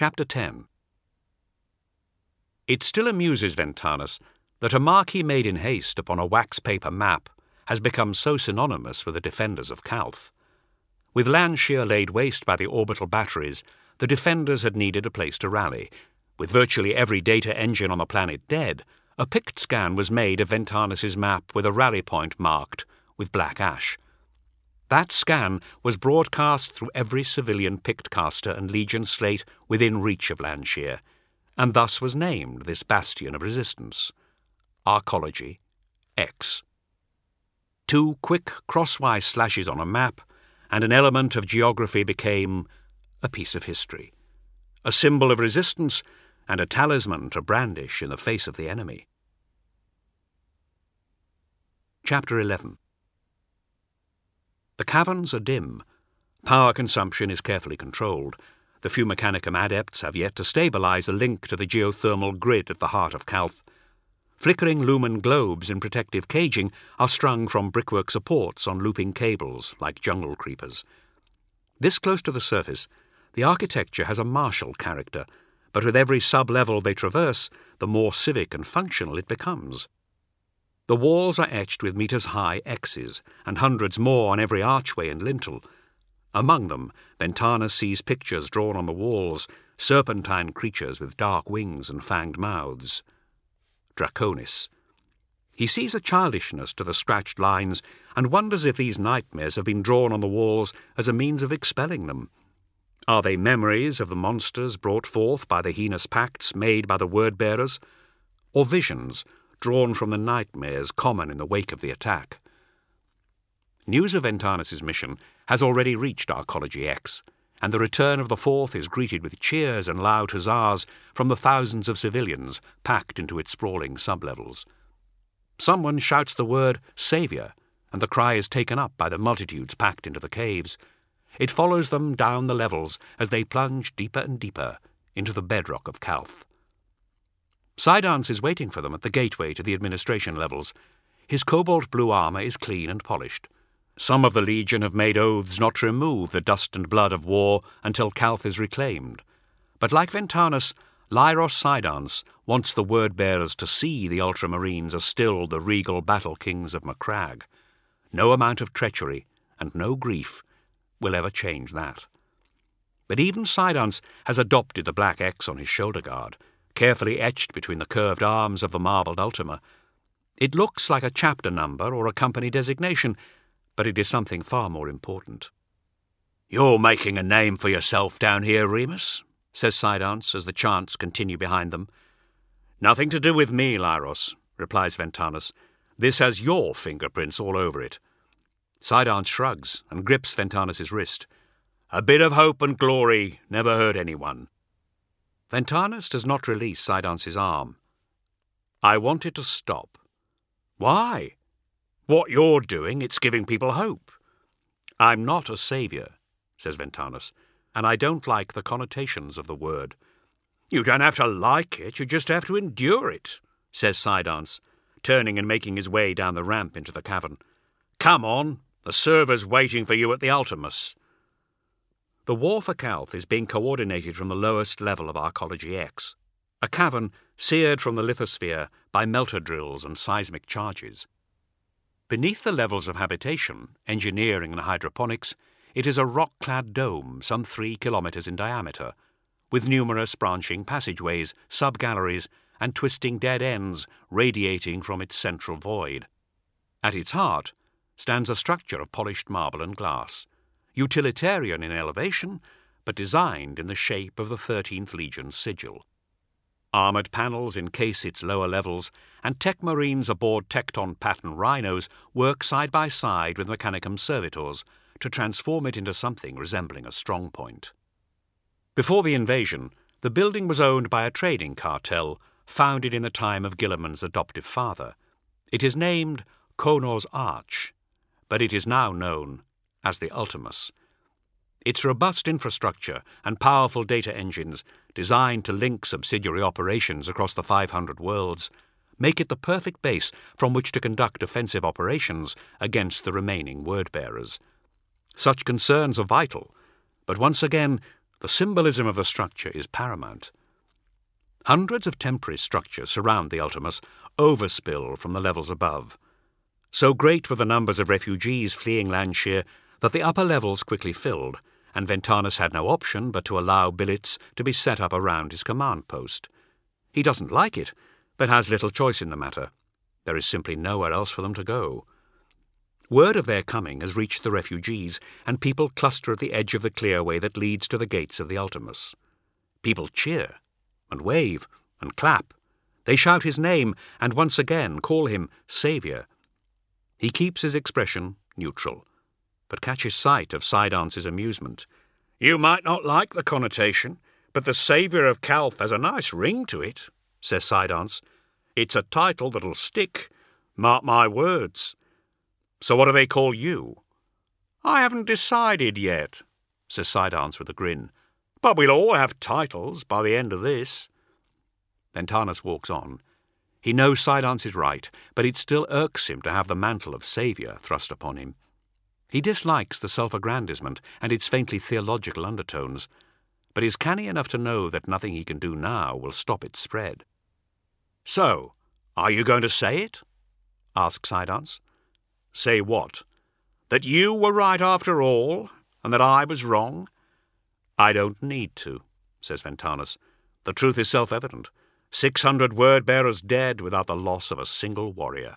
Chapter 10. It still amuses Ventanus that a mark he made in haste upon a wax-paper map has become so synonymous with the defenders of Calth. With Landshire laid waste by the orbital batteries, the defenders had needed a place to rally. With virtually every data engine on the planet dead, a pict scan was made of Ventanus's map with a rally point marked with black ash. That scan was broadcast through every civilian Pictcaster and Legion slate within reach of Landshire, and thus was named this bastion of resistance, Arcology X. 2 quick crosswise slashes on a map, and an element of geography became a piece of history, a symbol of resistance and a talisman to brandish in the face of the enemy. Chapter 11. The caverns are dim. Power consumption is carefully controlled. The few Mechanicum adepts have yet to stabilize a link to the geothermal grid at the heart of Calth. Flickering lumen globes in protective caging are strung from brickwork supports on looping cables like jungle creepers. This close to the surface, the architecture has a martial character, but with every sub-level they traverse, the more civic and functional it becomes. The walls are etched with meters-high X's, and hundreds more on every archway and lintel. Among them, Ventanus sees pictures drawn on the walls, serpentine creatures with dark wings and fanged mouths. Draconis. He sees a childishness to the scratched lines and wonders if these nightmares have been drawn on the walls as a means of expelling them. Are they memories of the monsters brought forth by the heinous pacts made by the word-bearers, or visions drawn from the nightmares common in the wake of the attack? News of Ventanus's mission has already reached Arcology X, and the return of the Fourth is greeted with cheers and loud huzzas from the thousands of civilians packed into its sprawling sublevels. Someone shouts the word "Saviour," and the cry is taken up by the multitudes packed into the caves. It follows them down the levels as they plunge deeper and deeper into the bedrock of Calth. Sidance is waiting for them at the gateway to the administration levels. His cobalt-blue armour is clean and polished. Some of the Legion have made oaths not to remove the dust and blood of war until Calth is reclaimed. But like Ventanus, Lyros Sidance wants the word-bearers to see the Ultramarines are still the regal battle kings of Macragge. No amount of treachery and no grief will ever change that. But even Sidance has adopted the black X on his shoulder guard, carefully etched between the curved arms of the marbled Ultima. It looks like a chapter number or a company designation, but it is something far more important. "You're making a name for yourself down here, Remus," says Sidance as the chants continue behind them. "Nothing to do with me, Lyros," replies Ventanus. "This has your fingerprints all over it." Sidance shrugs and grips Ventanus's wrist. "A bit of hope and glory never hurt anyone." Ventanus does not release Sidance's arm. "I want it to stop." "Why?" "What you're doing, it's giving people hope." "I'm not a saviour," says Ventanus, "and I don't like the connotations of the word." "You don't have to like it, you just have to endure it," says Sidance, turning and making his way down the ramp into the cavern. "Come on, the server's waiting for you at the Ultimus." The war for Calth is being coordinated from the lowest level of Arcology X, a cavern seared from the lithosphere by melter drills and seismic charges. Beneath the levels of habitation, engineering and hydroponics, it is a rock-clad dome some 3 kilometres in diameter, with numerous branching passageways, sub-galleries, and twisting dead ends radiating from its central void. At its heart stands a structure of polished marble and glass, utilitarian in elevation, but designed in the shape of the 13th Legion's sigil. Armoured panels encase its lower levels, and Tech Marines aboard Tecton pattern rhinos work side by side with Mechanicum servitors to transform it into something resembling a strong point. Before the invasion, the building was owned by a trading cartel founded in the time of Guilliman's adoptive father. It is named Konor's Arch, but it is now known as the Ultimus. Its robust infrastructure and powerful data engines, designed to link subsidiary operations across the 500 worlds, make it the perfect base from which to conduct offensive operations against the remaining word-bearers. Such concerns are vital, but once again, The symbolism of the structure is paramount. Hundreds of temporary structures surround the Ultimus, overspill from the levels above. So great were the numbers of refugees fleeing Landshear that the upper levels quickly filled, and Ventanus had no option but to allow billets to be set up around his command post. He doesn't like it, but has little choice in the matter. There is simply nowhere else for them to go. Word of their coming has reached the refugees, and people cluster at the edge of the clearway that leads to the gates of the Ultimus. People cheer, and wave, and clap. They shout his name, and once again call him Saviour. He keeps his expression neutral, but catches sight of Sidance's amusement. "You might not like the connotation, but the Saviour of Calth has a nice ring to it," says Sidance. "It's a title that'll stick. Mark my words. So what do they call you?" "I haven't decided yet," says Sidance with a grin. "But we'll all have titles by the end of this." Ventanus walks on. He knows Sidance is right, but it still irks him to have the mantle of saviour thrust upon him. He dislikes the self-aggrandisement and its faintly theological undertones, but is canny enough to know that nothing he can do now will stop its spread. "So, are you going to say it?" asks Sidance. "Say what? That you were right after all, and that I was wrong?" "I don't need to," says Ventanus. "The truth is self-evident. 600 word-bearers dead without the loss of a single warrior."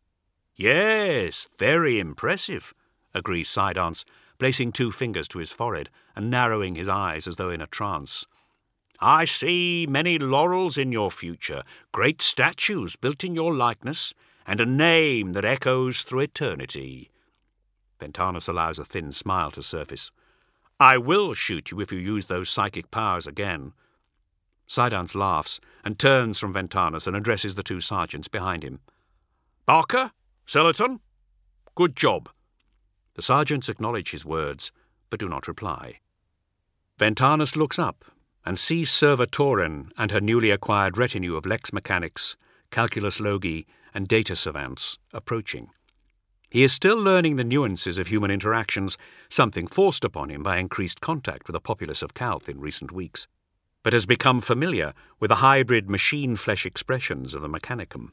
"Yes, very impressive," agrees Sidance, placing 2 fingers to his forehead and narrowing his eyes as though in a trance. "I see many laurels in your future, great statues built in your likeness, and a name that echoes through eternity." Ventanus allows a thin smile to surface. "I will shoot you if you use those psychic powers again." Sidance laughs and turns from Ventanus and addresses the 2 sergeants behind him. "Barker, Sellerton, good job." The sergeants acknowledge his words, but do not reply. Ventanus looks up and sees Serva Tauren and her newly acquired retinue of lex mechanics, calculus logi, and data savants approaching. He is still learning the nuances of human interactions, something forced upon him by increased contact with the populace of Calth in recent weeks, but has become familiar with the hybrid machine-flesh expressions of the Mechanicum.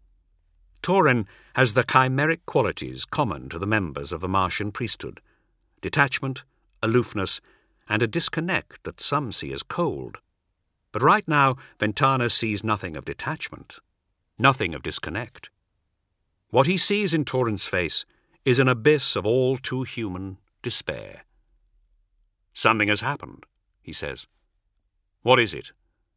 Tauren has the chimeric qualities common to the members of the Martian priesthood: detachment, aloofness, and a disconnect that some see as cold. But right now, Ventanus sees nothing of detachment, nothing of disconnect. What he sees in Tauren's face is an abyss of all too human despair. "Something has happened," he says. "What is it?"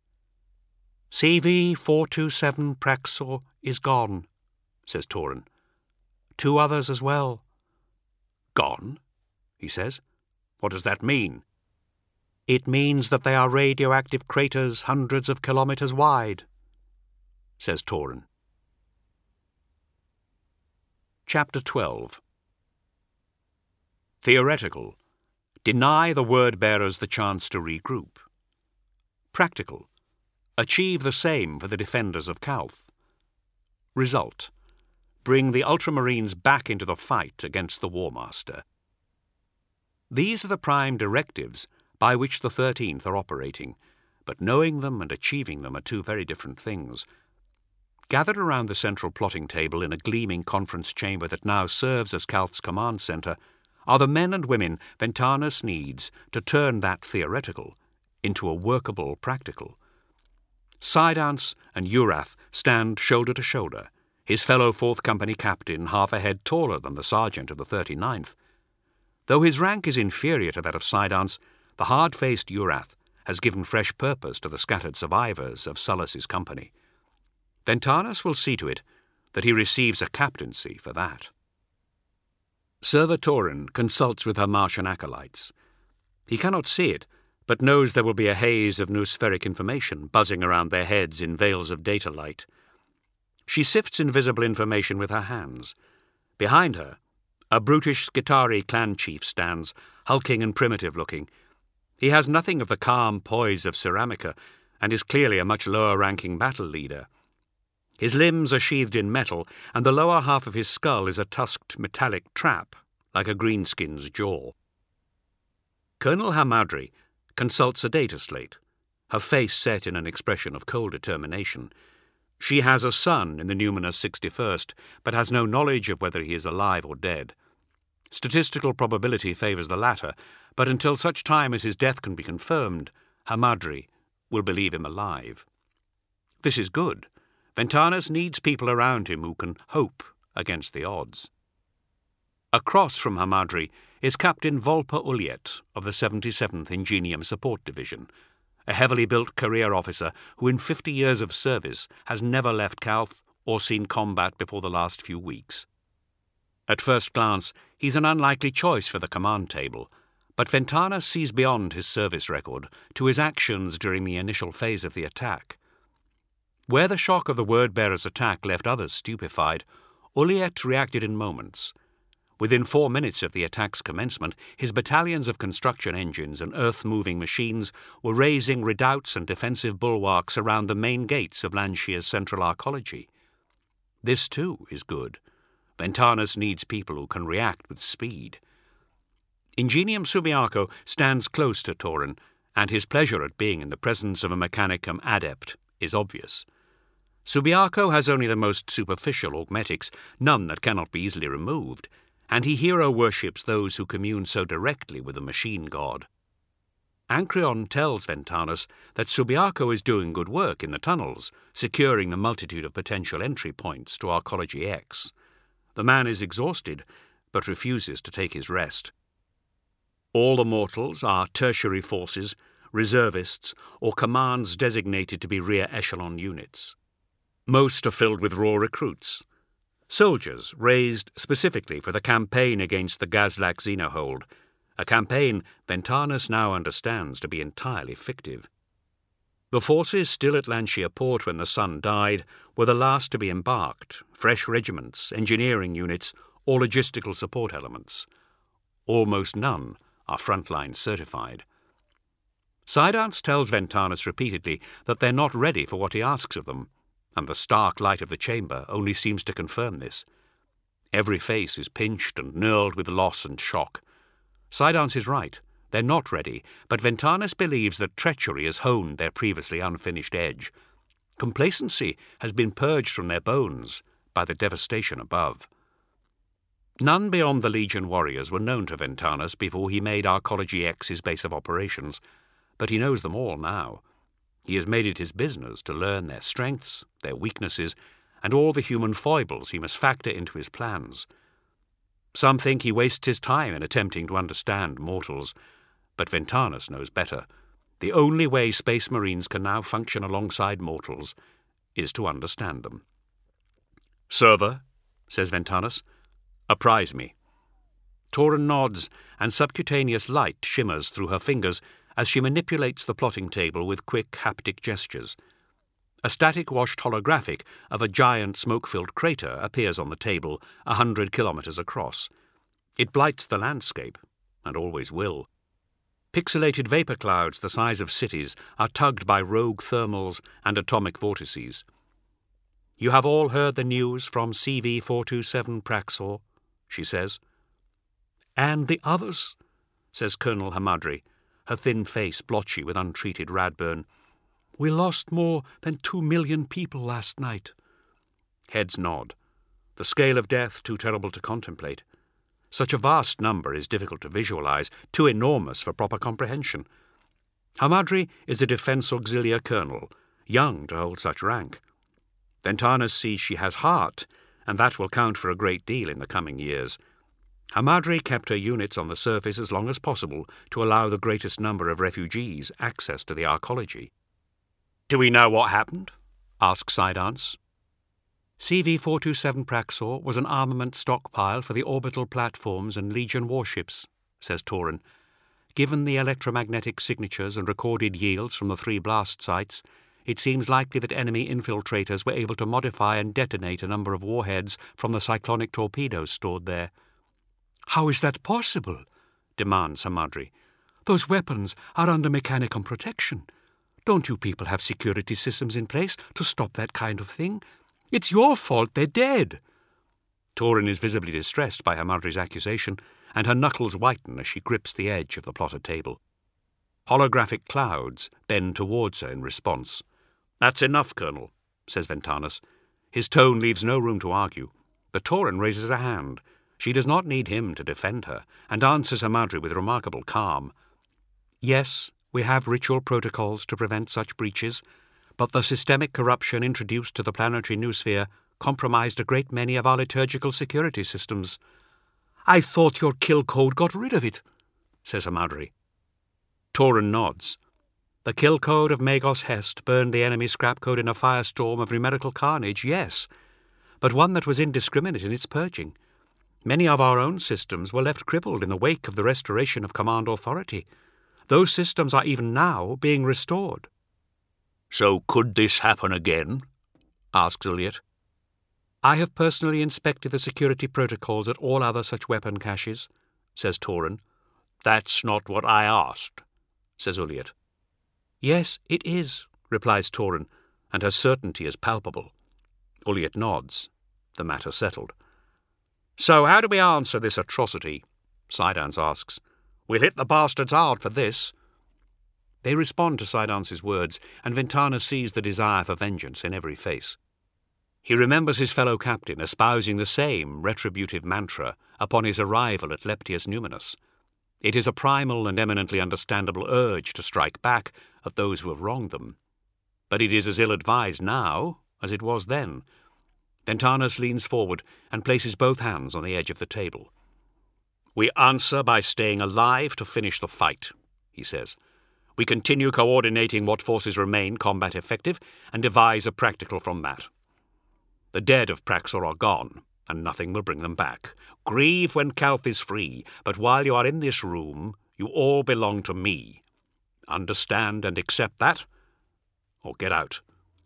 "CV-427 Praxor is gone," says Tauren. 2 others as well." "Gone?" he says. "What does that mean?" "It means that they are radioactive craters hundreds of kilometers wide," says Tauren. Chapter 12. Theoretical. Deny the word-bearers the chance to regroup. Practical. Achieve the same for the defenders of Calth. Result. Bring the Ultramarines back into the fight against the War Master. These are the prime directives by which the 13th are operating, but knowing them and achieving them are 2 very different things. Gathered around the central plotting table in a gleaming conference chamber that now serves as Calth's command centre are the men and women Ventanus needs to turn that theoretical into a workable practical. Sidance and Urath stand shoulder to shoulder, his fellow 4th Company captain half a head taller than the sergeant of the 39th. Though his rank is inferior to that of Sidance, the hard-faced Urath has given fresh purpose to the scattered survivors of Sullus's company. Ventanus will see to it that he receives a captaincy for that. Serva Tauren consults with her Martian acolytes. He cannot see it, but knows there will be a haze of noospheric information buzzing around their heads in veils of data light. She sifts invisible information with her hands. Behind her, a brutish Skitarii clan chief stands, hulking and primitive-looking. He has nothing of the calm poise of Ceramica, and is clearly a much lower-ranking battle leader. His limbs are sheathed in metal, and the lower half of his skull is a tusked metallic trap, like a greenskin's jaw. Colonel Hamadri, consults a data slate, her face set in an expression of cold determination. She has a son in the numinous 61st, but has no knowledge of whether he is alive or dead. Statistical probability favours the latter, but until such time as his death can be confirmed, Hamadry will believe him alive. This is good. Ventanas needs people around him who can hope against the odds. Across from Hamadry is Captain Volper Ulliet of the 77th Ingenium Support Division, a heavily built career officer who in 50 years of service has never left Calth or seen combat before the last few weeks. At first glance, he's an unlikely choice for the command table, but Ventanas sees beyond his service record to his actions during the initial phase of the attack. Where the shock of the word-bearer's attack left others stupefied, Ulliet reacted in moments. Within 4 minutes of the attack's commencement, his battalions of construction engines and earth-moving machines were raising redoubts and defensive bulwarks around the main gates of Lancia's central arcology. This, too, is good. Ventanas needs people who can react with speed. Ingenium Subiaco stands close to Torin, and his pleasure at being in the presence of a Mechanicum adept is obvious. Subiaco has only the most superficial augmetics, none that cannot be easily removed, and he hero worships those who commune so directly with the machine god. Ancreon tells Ventanas that Subiaco is doing good work in the tunnels, securing the multitude of potential entry points to Arcology X. The man is exhausted, but refuses to take his rest. All the mortals are tertiary forces, reservists, or commands designated to be rear echelon units. Most are filled with raw recruits, soldiers raised specifically for the campaign against the Gazlak Xenohold, a campaign Ventanas now understands to be entirely fictive. The forces still at Lancia port when the sun died were the last to be embarked, fresh regiments, engineering units, or logistical support elements. Almost none are frontline certified. Sidance tells Ventanas repeatedly that they're not ready for what he asks of them, and the stark light of the chamber only seems to confirm this. Every face is pinched and knurled with loss and shock. Sidance is right. They're not ready, but Ventanas believes that treachery has honed their previously unfinished edge. Complacency has been purged from their bones by the devastation above. None beyond the Legion warriors were known to Ventanas before he made Arcology X his base of operations, but he knows them all now. He has made it his business to learn their strengths, their weaknesses, and all the human foibles he must factor into his plans. Some think he wastes his time in attempting to understand mortals, but Ventanas knows better. The only way Space Marines can now function alongside mortals is to understand them. "Server," says Ventanas, "apprise me." Torin nods, and subcutaneous light shimmers through her fingers as she manipulates the plotting table with quick haptic gestures. A static-washed holographic of a giant smoke-filled crater appears on the table 100 kilometers across. It blights the landscape, and always will. Pixelated vapor clouds the size of cities are tugged by rogue thermals and atomic vortices. "You have all heard the news from CV-427 Praxor," she says. "And the others," says Colonel Hamadry, her thin face blotchy with untreated radburn. "We lost more than 2 million people last night." Heads nod. The scale of death too terrible to contemplate. Such a vast number is difficult to visualize, too enormous for proper comprehension. Hamadry is a defense auxiliary colonel, young to hold such rank. Ventanas sees she has heart, and that will count for a great deal in the coming years. Hamadry kept her units on the surface as long as possible to allow the greatest number of refugees access to the arcology. "Do we know what happened?" asks Sidance. "CV-427 Praxor was an armament stockpile for the orbital platforms and Legion warships," says Torin. "Given the electromagnetic signatures and recorded yields from the 3 blast sites, it seems likely that enemy infiltrators were able to modify and detonate a number of warheads from the cyclonic torpedoes stored there." "How is that possible?" demands Hamadry. "Those weapons are under Mechanicum protection. Don't you people have security systems in place to stop that kind of thing? It's your fault they're dead." Torin is visibly distressed by Hamadry's accusation, and her knuckles whiten as she grips the edge of the plotted table. Holographic clouds bend towards her in response. "That's enough, Colonel," says Ventanas. His tone leaves no room to argue, but Torin raises a hand. She does not need him to defend her, and answers Hamadry with remarkable calm. "Yes, we have ritual protocols to prevent such breaches, but the systemic corruption introduced to the planetary noosphere compromised a great many of our liturgical security systems." "I thought your kill code got rid of it," says Hamadry. Torin nods. The kill code of Magos Hest burned the enemy scrap code in a firestorm of numerical carnage, yes, but one that was indiscriminate in its purging. Many of our own systems were left crippled in the wake of the restoration of command authority. Those systems are even now being restored. "So could this happen again?" asks Ulliot. "I have personally inspected the security protocols at all other such weapon caches," says Torin. "That's not what I asked," says Ulliot. "Yes, it is," replies Torin, and her certainty is palpable. Ulliot nods. The matter settled. "So how do we answer this atrocity?" Sidance asks. "We'll hit the bastards hard for this." They respond to Sidance's words, and Ventana sees the desire for vengeance in every face. He remembers his fellow captain espousing the same retributive mantra upon his arrival at Leptius Numinus. It is a primal and eminently understandable urge to strike back at those who have wronged them. But it is as ill-advised now as it was then. Ventanas leans forward and places both hands on the edge of the table. "We answer by staying alive to finish the fight," he says. "We continue coordinating what forces remain combat effective and devise a practical from that. The dead of Praxor are gone, and nothing will bring them back. Grieve when Calth is free, but while you are in this room, you all belong to me. Understand and accept that, or get out."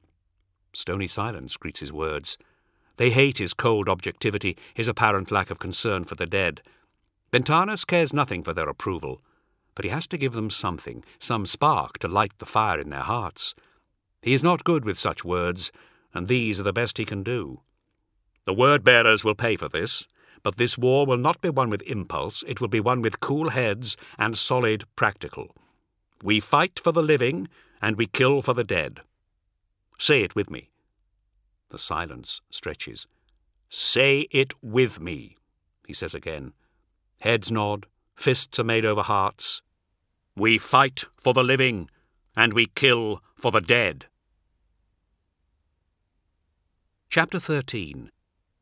Stony silence greets his words. They hate his cold objectivity, his apparent lack of concern for the dead. Ventanas cares nothing for their approval, but he has to give them something, some spark to light the fire in their hearts. He is not good with such words, and these are the best he can do. "The word-bearers will pay for this, but this war will not be won with impulse, it will be won with cool heads and solid practical. We fight for the living, and we kill for the dead. Say it with me." The silence stretches. "Say it with me," he says again. Heads nod, fists are made over hearts. "We fight for the living, and we kill for the dead." Chapter 13.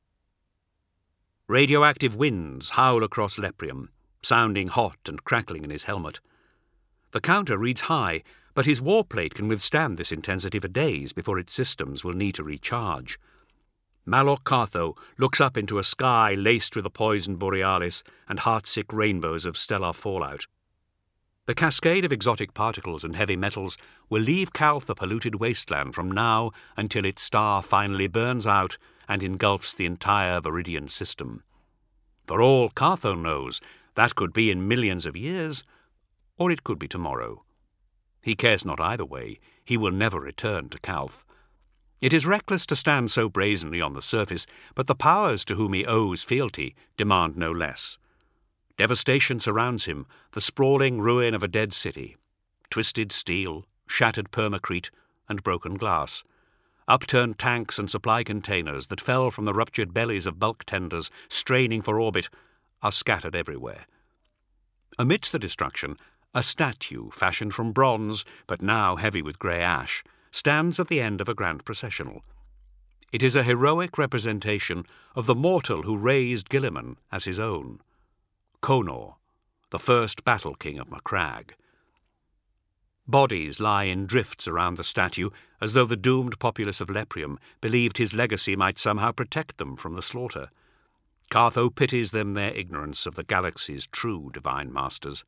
Radioactive winds howl across Leprium, sounding hot and crackling in his helmet. The counter reads high, but his warplate can withstand this intensity for days before its systems will need to recharge. Malok Cartho looks up into a sky laced with the poison borealis and heartsick rainbows of stellar fallout. The cascade of exotic particles and heavy metals will leave Calth a polluted wasteland from now until its star finally burns out and engulfs the entire Viridian system. For all Cartho knows, that could be in millions of years, or it could be tomorrow. He cares not either way. He will never return to Calth. It is reckless to stand so brazenly on the surface, but the powers to whom he owes fealty demand no less. Devastation surrounds him, the sprawling ruin of a dead city. Twisted steel, shattered permacrete, and broken glass. Upturned tanks and supply containers that fell from the ruptured bellies of bulk tenders straining for orbit are scattered everywhere. Amidst the destruction, a statue fashioned from bronze, but now heavy with grey ash, stands at the end of a grand processional. It is a heroic representation of the mortal who raised Guilliman as his own. Conor, the first battle king of Macragge. Bodies lie in drifts around the statue, as though the doomed populace of Leprium believed his legacy might somehow protect them from the slaughter. Cartho pities them their ignorance of the galaxy's true divine masters.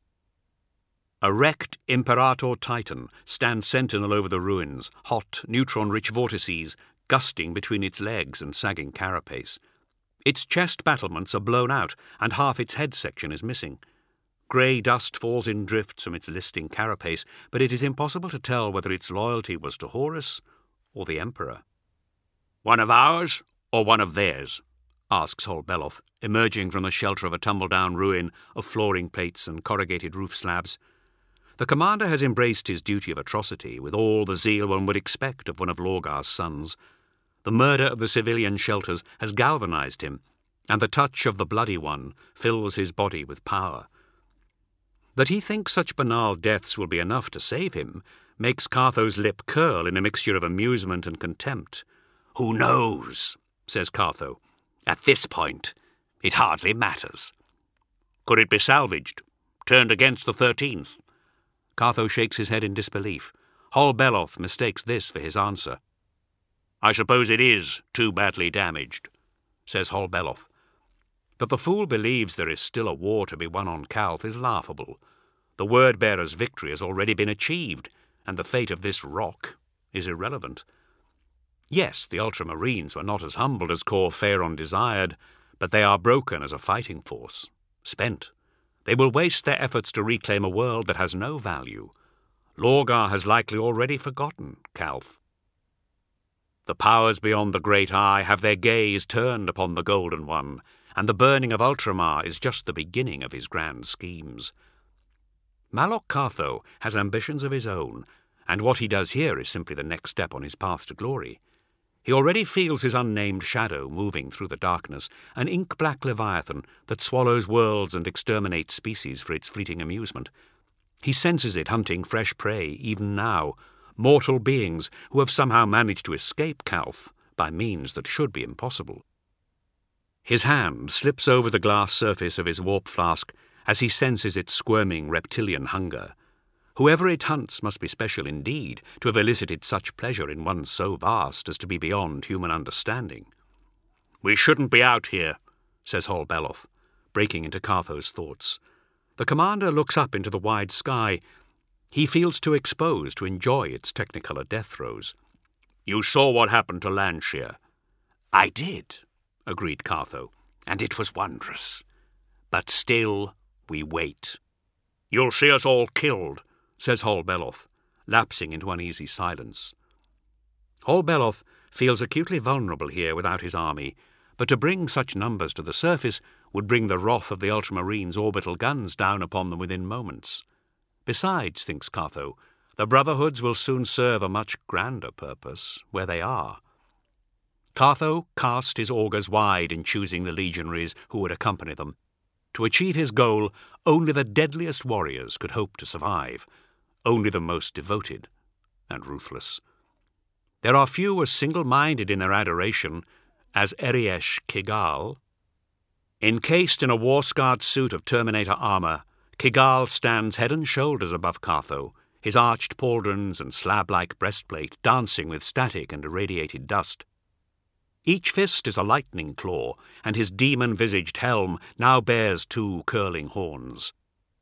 A wrecked Imperator Titan stands sentinel over the ruins, hot, neutron-rich vortices gusting between its legs and sagging carapace. Its chest battlements are blown out, and half its head section is missing. Grey dust falls in drifts from its listing carapace, but it is impossible to tell whether its loyalty was to Horus or the Emperor. "One of ours, or one of theirs?" asks Hol Belloth, emerging from the shelter of a tumble-down ruin of flooring plates and corrugated roof slabs. The commander has embraced his duty of atrocity with all the zeal one would expect of one of Lorgar's sons. The murder of the civilian shelters has galvanized him, and the touch of the Bloody One fills his body with power. That he thinks such banal deaths will be enough to save him makes Cartho's lip curl in a mixture of amusement and contempt. "Who knows?" says Cartho. "At this point, it hardly matters. Could it be salvaged, turned against the 13th? Cartho shakes his head in disbelief. Hol Beloth mistakes this for his answer. "I suppose it is too badly damaged," says Hol Beloth. That the fool believes there is still a war to be won on Calth is laughable. The Word-bearer's victory has already been achieved, and the fate of this rock is irrelevant. Yes, the Ultramarines were not as humbled as Cor Phaeron desired, but they are broken as a fighting force, spent. They will waste their efforts to reclaim a world that has no value. Lorgar has likely already forgotten Calth. The powers beyond the Great Eye have their gaze turned upon the Golden One, and the burning of Ultramar is just the beginning of his grand schemes. Malok Cartho has ambitions of his own, and what he does here is simply the next step on his path to glory. He already feels his unnamed shadow moving through the darkness, an ink-black leviathan that swallows worlds and exterminates species for its fleeting amusement. He senses it hunting fresh prey even now, mortal beings who have somehow managed to escape Calth by means that should be impossible. His hand slips over the glass surface of his warp flask as he senses its squirming reptilian hunger. Whoever it hunts must be special indeed to have elicited such pleasure in one so vast as to be beyond human understanding. "We shouldn't be out here," says Hol Beloth, breaking into Cartho's thoughts. The commander looks up into the wide sky. He feels too exposed to enjoy its technicolor death throes. "You saw what happened to Landshear." "I did," agreed Cartho. "and it was wondrous. But still we wait." "You'll see us all killed," says Hol Beloth, lapsing into uneasy silence. Hol Beloth feels acutely vulnerable here without his army, but to bring such numbers to the surface would bring the wrath of the Ultramarines' orbital guns down upon them within moments. Besides, thinks Cartho, the Brotherhoods will soon serve a much grander purpose where they are. Cartho cast his augurs wide in choosing the legionaries who would accompany them. To achieve his goal, only the deadliest warriors could hope to survive, only the most devoted and ruthless. There are few as single-minded in their adoration as Eriesh Kigal. Encased in a war-scarred suit of Terminator armor, Kigal stands head and shoulders above Cartho, his arched pauldrons and slab-like breastplate dancing with static and irradiated dust. Each fist is a lightning claw, and his demon-visaged helm now bears 2 curling horns.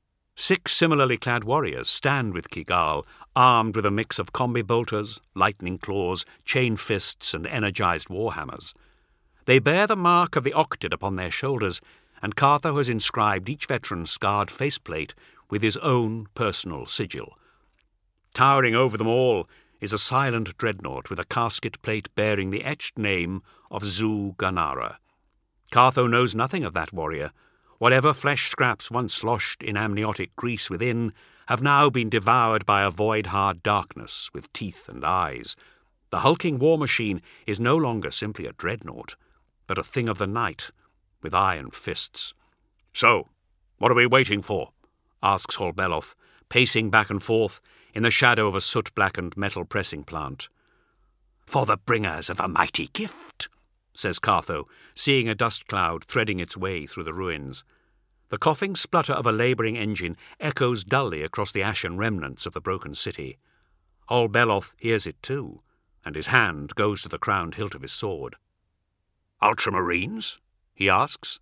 6 similarly clad warriors stand with Kigal, armed with a mix of combi bolters, lightning claws, chain fists, and energized warhammers. They bear the mark of the Octid upon their shoulders, and Cartho has inscribed each veteran's scarred faceplate with his own personal sigil. Towering over them all is a silent dreadnought with a casket plate bearing the etched name of Zu Ganara. Cartho knows nothing of that warrior. Whatever flesh scraps once sloshed in amniotic grease within have now been devoured by a void-hard darkness with teeth and eyes. The hulking war machine is no longer simply a dreadnought, but a thing of the night, with iron fists. "So, what are we waiting for?" asks Hol Beloth, pacing back and forth in the shadow of a soot-blackened metal pressing plant. "For the bringers of a mighty gift," says Cartho, seeing a dust cloud threading its way through the ruins. The coughing splutter of a labouring engine echoes dully across the ashen remnants of the broken city. Hol Beloth hears it too, and his hand goes to the crowned hilt of his sword. "Ultramarines?" he asks.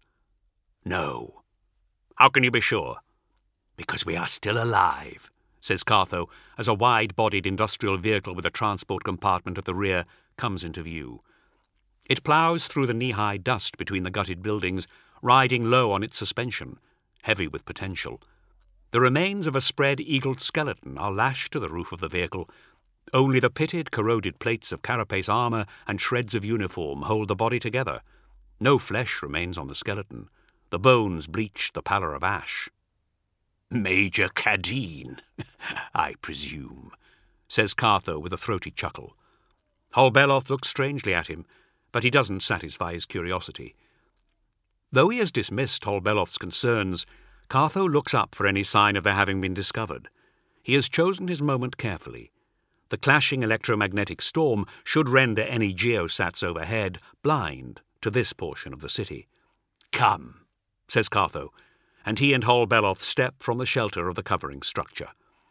"No." "How can you be sure?" "Because we are still alive," says Cartho, as a wide-bodied industrial vehicle with a transport compartment at the rear comes into view. It ploughs through the knee-high dust between the gutted buildings, riding low on its suspension, heavy with potential. The remains of a spread eagled skeleton are lashed to the roof of the vehicle. Only the pitted, corroded plates of carapace armour and shreds of uniform hold the body together. No flesh remains on the skeleton. The bones bleach the pallor of ash. Major Cadine, I presume, says Cartho with a throaty chuckle. Holbeloth looks strangely at him, but he doesn't satisfy his curiosity. Though he has dismissed Holbeloth's concerns, Cartho looks up for any sign of their having been discovered. He has chosen his moment carefully. The clashing electromagnetic storm should render any geosats overhead blind to this portion of the city. Come, says Cartho, and he and Holbeloth step from the shelter of the covering structure.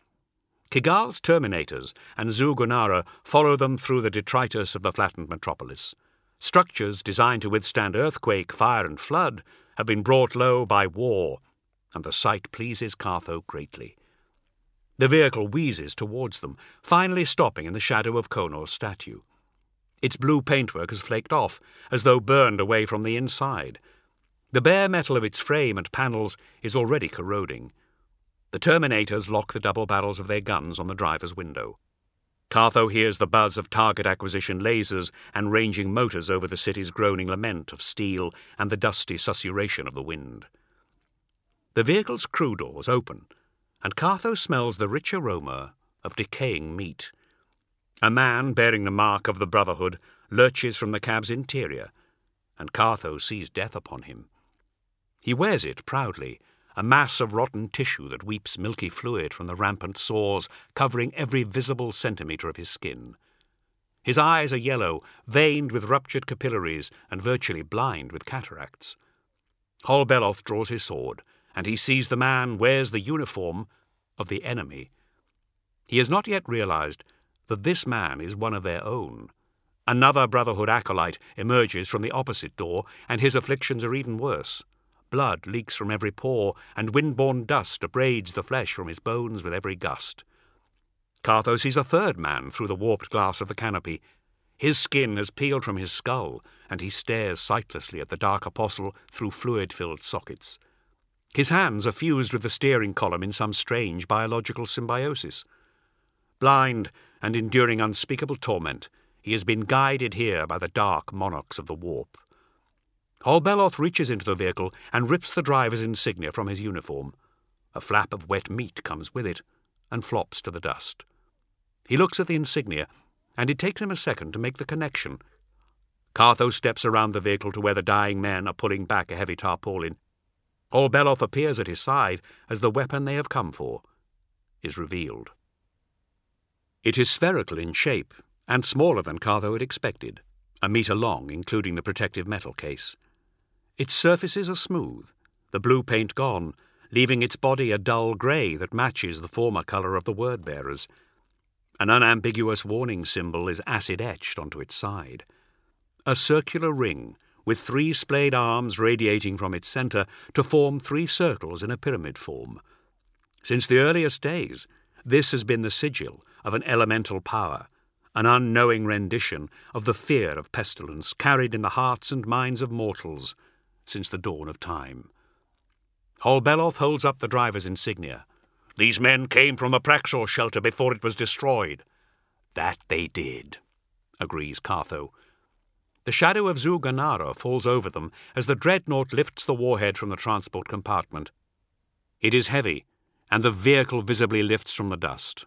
Kigal's Terminators and Zu-Gunara follow them through the detritus of the flattened metropolis. Structures designed to withstand earthquake, fire, and flood have been brought low by war, and the sight pleases Cartho greatly. The vehicle wheezes towards them, finally stopping in the shadow of Konor's statue. Its blue paintwork has flaked off, as though burned away from the inside. The bare metal of its frame and panels is already corroding. The Terminators lock the double barrels of their guns on the driver's window. Cartho hears the buzz of target acquisition lasers and ranging motors over the city's groaning lament of steel and the dusty susurration of the wind. The vehicle's crew doors open, and Cartho smells the rich aroma of decaying meat. A man bearing the mark of the Brotherhood lurches from the cab's interior, and Cartho sees death upon him. He wears it proudly, a mass of rotten tissue that weeps milky fluid from the rampant sores covering every visible centimetre of his skin. His eyes are yellow, veined with ruptured capillaries and virtually blind with cataracts. Holbeloth draws his sword, and he sees the man wears the uniform of the enemy. He has not yet realized that this man is one of their own. Another Brotherhood acolyte emerges from the opposite door, and his afflictions are even worse. Blood leaks from every pore, and wind-borne dust abrades the flesh from his bones with every gust. Cartho sees a third man through the warped glass of the canopy. His skin has peeled from his skull, and he stares sightlessly at the dark apostle through fluid-filled sockets. His hands are fused with the steering column in some strange biological symbiosis. Blind and enduring unspeakable torment, he has been guided here by the dark monarchs of the warp. Holbeloth reaches into the vehicle and rips the driver's insignia from his uniform. A flap of wet meat comes with it and flops to the dust. He looks at the insignia, and it takes him a second to make the connection. Cartho steps around the vehicle to where the dying men are pulling back a heavy tarpaulin. Holbeloth appears at his side as the weapon they have come for is revealed. It is spherical in shape and smaller than Cartho had expected, a metre long, including the protective metal case. Its surfaces are smooth, the blue paint gone, leaving its body a dull grey that matches the former colour of the word-bearers. An unambiguous warning symbol is acid-etched onto its side. A circular ring, with 3 splayed arms radiating from its centre to form 3 circles in a pyramid form. Since the earliest days, this has been the sigil of an elemental power, an unknowing rendition of the fear of pestilence carried in the hearts and minds of mortals since the dawn of time. Holbeloth holds up the driver's insignia. These men came from the Praxor shelter before it was destroyed. That they did, agrees Cartho. The shadow of Zu-Gunara falls over them as the dreadnought lifts the warhead from the transport compartment. It is heavy, and the vehicle visibly lifts from the dust.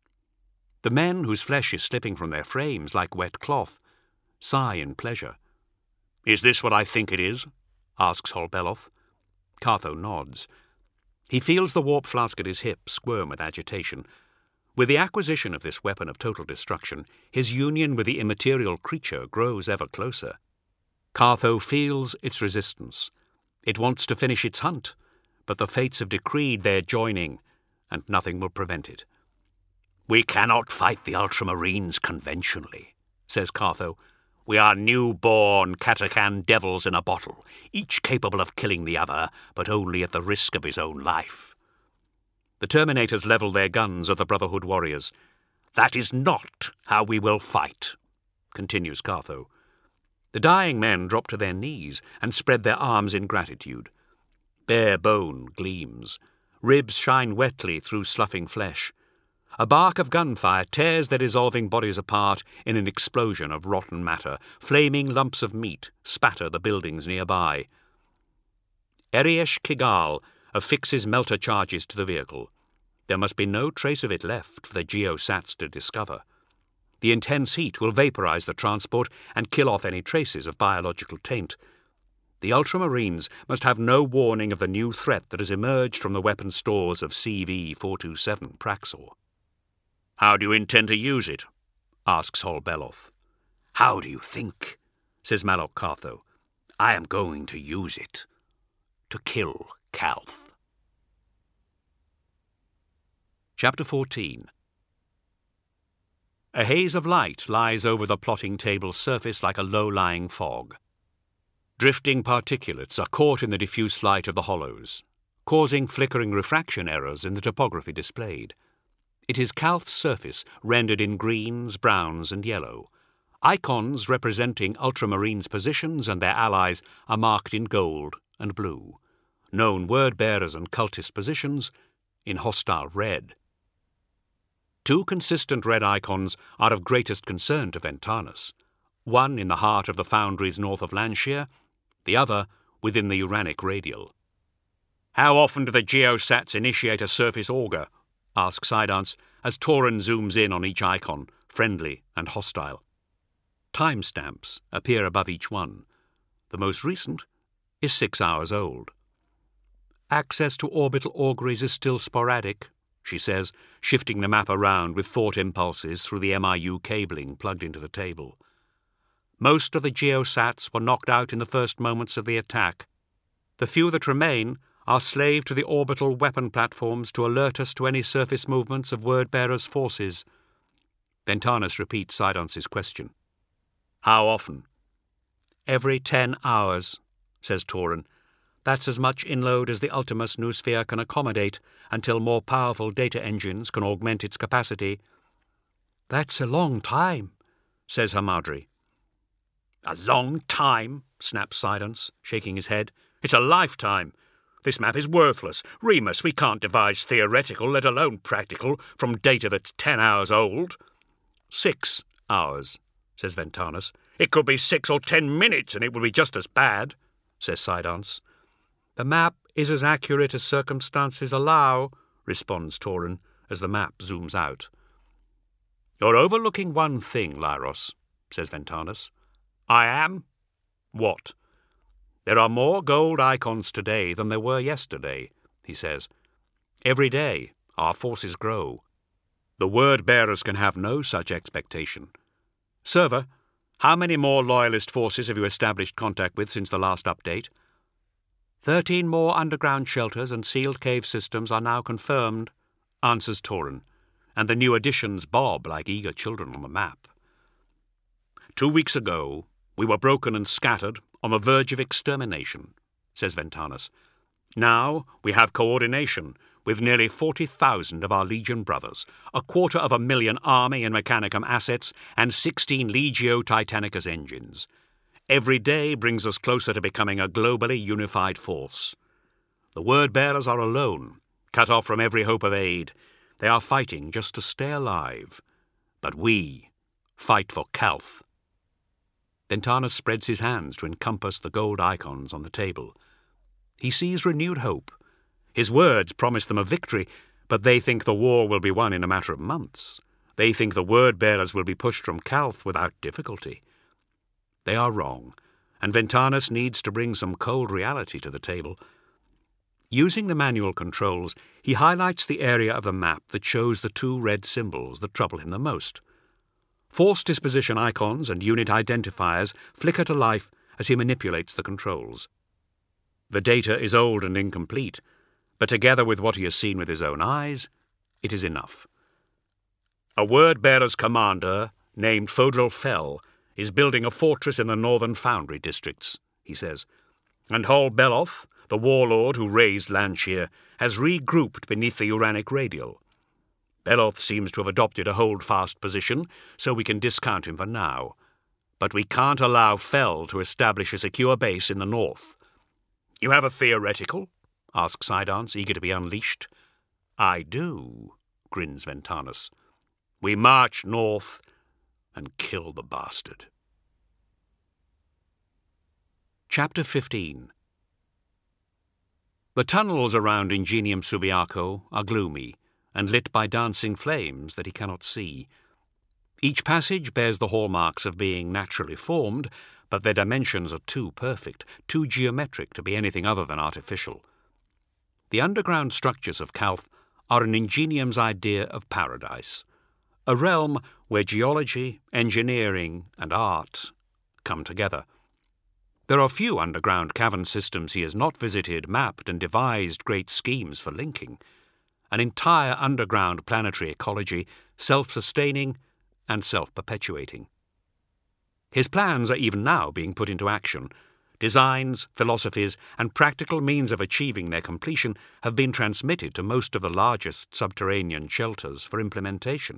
The men, whose flesh is slipping from their frames like wet cloth, sigh in pleasure. Is this what I think it is? Asks Holbeloth. Cartho nods. He feels the warp flask at his hip squirm with agitation. With the acquisition of this weapon of total destruction, his union with the immaterial creature grows ever closer. Cartho feels its resistance. It wants to finish its hunt, but the fates have decreed their joining, and nothing will prevent it. We cannot fight the Ultramarines conventionally, says Cartho. We are new-born Katakan devils in a bottle, each capable of killing the other, but only at the risk of his own life. The Terminators level their guns at the Brotherhood warriors. That is not how we will fight, continues Cartho. The dying men drop to their knees and spread their arms in gratitude. Bare bone gleams. Ribs shine wetly through sloughing flesh. A bark of gunfire tears their dissolving bodies apart in an explosion of rotten matter. Flaming lumps of meat spatter the buildings nearby. Eriesh Kigal, affixes melter charges to the vehicle. There must be no trace of it left for the geosats to discover. The intense heat will vaporize the transport and kill off any traces of biological taint. The Ultramarines must have no warning of the new threat that has emerged from the weapon stores of CV-427 Praxor. "How do you intend to use it?" asks Hol Belloth. "How do you think?" says Malok Cartho. "I am going to use it to kill Calth." Chapter 14. A haze of light lies over the plotting table's surface like a low-lying fog. Drifting particulates are caught in the diffuse light of the hollows, causing flickering refraction errors in the topography displayed. It is Calth's surface rendered in greens, browns, and yellow. Icons representing Ultramarines' positions and their allies are marked in gold and blue. Known word-bearers and cultist positions in hostile red. 2 consistent red icons are of greatest concern to Ventanus, one in the heart of the foundries north of Lanshire, the other within the Uranic radial. "How often do the geosats initiate a surface auger?" asks Sidance as Tauren zooms in on each icon, friendly and hostile. Timestamps appear above each one. The most recent is 6 hours old. "Access to orbital auguries is still sporadic," she says, shifting the map around with thought impulses through the MIU cabling plugged into the table. "Most of the geosats were knocked out in the first moments of the attack. The few that remain are slave to the orbital weapon platforms to alert us to any surface movements of Word-bearers' forces." Ventanus repeats Sidance's question. "How often?" "Every 10 hours, says Tauren. "That's as much inload as the Ultimus noosphere can accommodate until more powerful data engines can augment its capacity." "That's a long time," says Hamadri. "A long time," snaps Sidance, shaking his head. "It's a lifetime. This map is worthless. Remus, we can't devise theoretical, let alone practical, from data that's 10 hours old." 6 hours, says Ventanus. "It could be 6 or 10 minutes, and it would be just as bad," says Sidance. "The map is as accurate as circumstances allow," responds Tauren as the map zooms out. "You're overlooking one thing, Lyros," says Ventanus. "I am? What?" "There are more gold icons today than there were yesterday," he says. "Every day our forces grow. The word-bearers can have no such expectation. Server, how many more Loyalist forces have you established contact with since the last update?" 13 more underground shelters and sealed cave systems are now confirmed," answers Tauren, and the new additions bob like eager children on the map. 2 weeks ago, we were broken and scattered on the verge of extermination," says Ventanus. "Now we have coordination with nearly 40,000 of our Legion brothers, 250,000 Army and Mechanicum assets, and 16 Legio Titanicus engines. Every day brings us closer to becoming a globally unified force. The word-bearers are alone, cut off from every hope of aid. They are fighting just to stay alive. But we fight for Calth." Ventanus spreads his hands to encompass the gold icons on the table. He sees renewed hope. His words promise them a victory, but they think the war will be won in a matter of months. They think the word-bearers will be pushed from Calth without difficulty. They are wrong, and Ventanus needs to bring some cold reality to the table. Using the manual controls, he highlights the area of the map that shows the 2 red symbols that trouble him the most. Force disposition icons and unit identifiers flicker to life as he manipulates the controls. The data is old and incomplete, but together with what he has seen with his own eyes, it is enough. "A word-bearer's commander, named Fodril Fell, is building a fortress in the northern foundry districts," he says. "And Hol Belloth, the warlord who raised Lanshire, has regrouped beneath the Uranic radial. Belloth seems to have adopted a hold-fast position, so we can discount him for now. But we can't allow Fell to establish a secure base in the north." "You have a theoretical?" asks Sidance, eager to be unleashed. "I do," grins Ventanus. "We march north and kill the bastard." Chapter 15. The tunnels around Ingenium Subiaco are gloomy and lit by dancing flames that he cannot see. Each passage bears the hallmarks of being naturally formed, but their dimensions are too perfect, too geometric to be anything other than artificial. The underground structures of Calth are an Ingenium's idea of paradise, a realm where geology, engineering, and art come together. There are few underground cavern systems he has not visited, mapped, and devised great schemes for linking. An entire underground planetary ecology, self-sustaining and self-perpetuating. His plans are even now being put into action. Designs, philosophies, and practical means of achieving their completion have been transmitted to most of the largest subterranean shelters for implementation.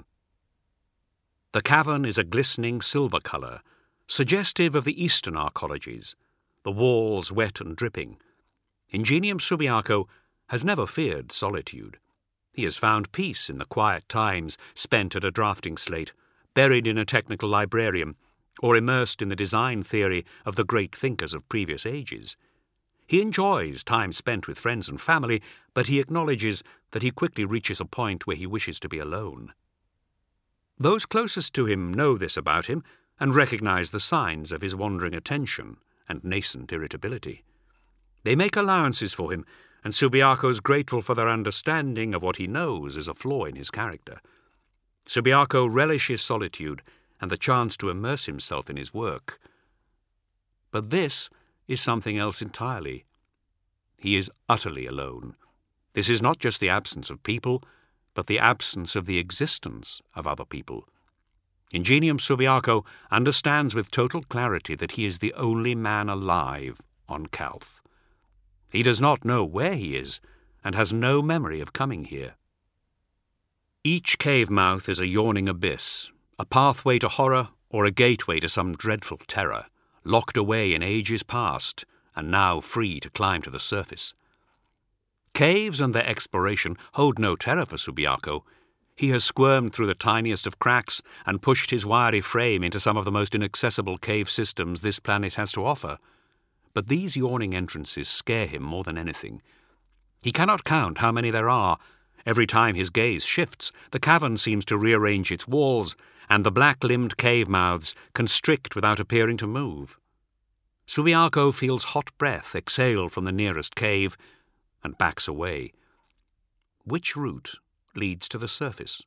The cavern is a glistening silver colour, suggestive of the eastern arcologies, the walls wet and dripping. Ingenium Subiaco has never feared solitude. He has found peace in the quiet times spent at a drafting slate, buried in a technical librarium, or immersed in the design theory of the great thinkers of previous ages. He enjoys time spent with friends and family, but he acknowledges that he quickly reaches a point where he wishes to be alone. Those closest to him know this about him and recognize the signs of his wandering attention and nascent irritability. They make allowances for him, and Subiaco is grateful for their understanding of what he knows is a flaw in his character. Subiaco relishes solitude and the chance to immerse himself in his work. But this is something else entirely. He is utterly alone. This is not just the absence of people, but the absence of the existence of other people. Ingenium Subiaco understands with total clarity that he is the only man alive on Calth. He does not know where he is, and has no memory of coming here. Each cave mouth is a yawning abyss, a pathway to horror or a gateway to some dreadful terror, locked away in ages past and now free to climb to the surface. Caves and their exploration hold no terror for Subiaco. He has squirmed through the tiniest of cracks and pushed his wiry frame into some of the most inaccessible cave systems this planet has to offer. But these yawning entrances scare him more than anything. He cannot count how many there are. Every time his gaze shifts, the cavern seems to rearrange its walls, and the black-limbed cave mouths constrict without appearing to move. Subiaco feels hot breath exhale from the nearest cave and backs away. Which route leads to the surface?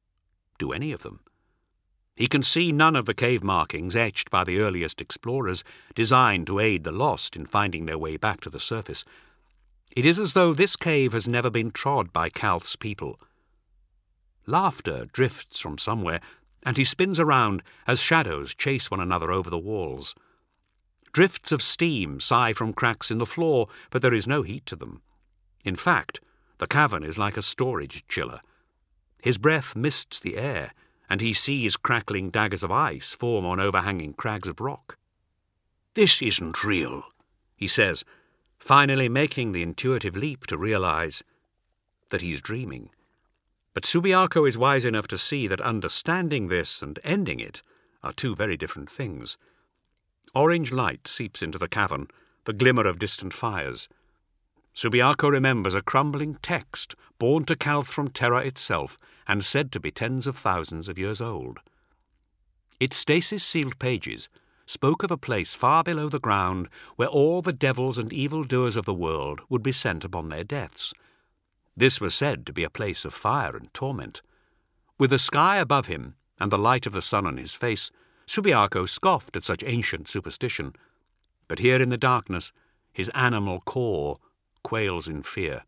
Do any of them? He can see none of the cave markings etched by the earliest explorers, designed to aid the lost in finding their way back to the surface. It is as though this cave has never been trod by Calth's people. Laughter drifts from somewhere, and he spins around as shadows chase one another over the walls. Drifts of steam sigh from cracks in the floor, but there is no heat to them. In fact, the cavern is like a storage chiller. His breath mists the air, and he sees crackling daggers of ice form on overhanging crags of rock. "This isn't real," he says, finally making the intuitive leap to realize that he's dreaming. But Subiaco is wise enough to see that understanding this and ending it are two very different things. Orange light seeps into the cavern, the glimmer of distant fires. Subiaco remembers a crumbling text born to Calth from Terra itself and said to be tens of thousands of years old. Its stasis-sealed pages spoke of a place far below the ground where all the devils and evildoers of the world would be sent upon their deaths. This was said to be a place of fire and torment. With the sky above him and the light of the sun on his face, Subiaco scoffed at such ancient superstition. But here in the darkness, his animal core quails in fear.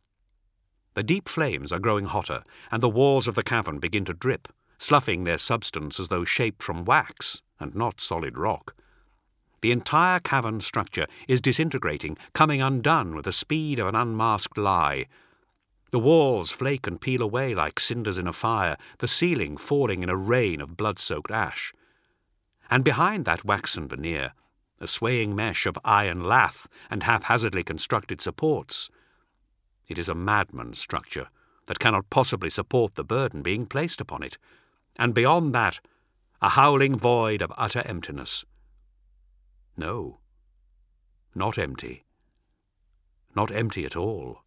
The deep flames are growing hotter, and the walls of the cavern begin to drip, sloughing their substance as though shaped from wax and not solid rock. The entire cavern structure is disintegrating, coming undone with the speed of an unmasked lie. The walls flake and peel away like cinders in a fire, the ceiling falling in a rain of blood-soaked ash. And behind that waxen veneer, a swaying mesh of iron lath and haphazardly constructed supports. It is a madman's structure that cannot possibly support the burden being placed upon it. And beyond that, a howling void of utter emptiness. No, not empty. not empty at all.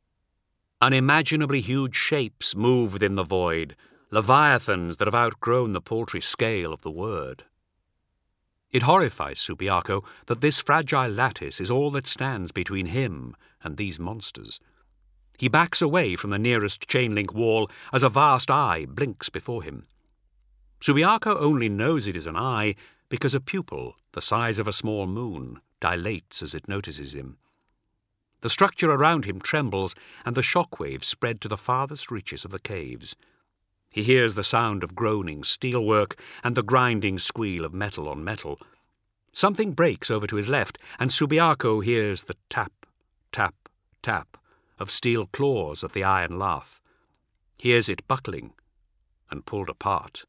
Unimaginably huge shapes move within the void, leviathans that have outgrown the paltry scale of the word. It horrifies Subiaco that this fragile lattice is all that stands between him and these monsters. He backs away from the nearest chain-link wall as a vast eye blinks before him. Subiaco only knows it is an eye because a pupil, the size of a small moon, dilates as it notices him. The structure around him trembles, and the shockwaves spread to the farthest reaches of the caves. He hears the sound of groaning steelwork and the grinding squeal of metal on metal. Something breaks over to his left, and Subiaco hears the tap, tap, tap of steel claws at the iron lath. Hears it buckling and pulled apart.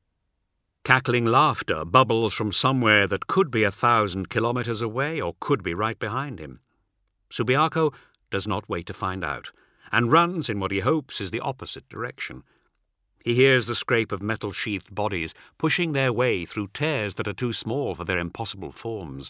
Cackling laughter bubbles from somewhere that could be 1,000 kilometers away or could be right behind him. Subiaco does not wait to find out, and runs in what he hopes is the opposite direction. He hears the scrape of metal-sheathed bodies pushing their way through tears that are too small for their impossible forms.